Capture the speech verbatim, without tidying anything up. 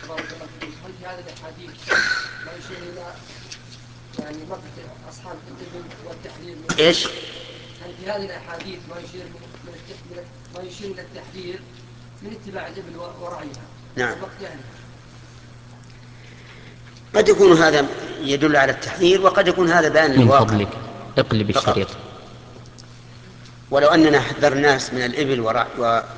بارك الله فيك، هل في هذه الاحاديث ما يشير الى يعني مقت اصحاب الابل والتحذير من ايش؟ هل في هذه الاحاديث ما يشير من من ما يشير الى التحذير من اتباع الابل ورعيها نعم. ومقت اهلها؟ قد يكون هذا يدل على التحذير، وقد يكون هذا بيان من للواقع فضلك اقلب فقط. الشريط. ولو أننا حذر الناس من الإبل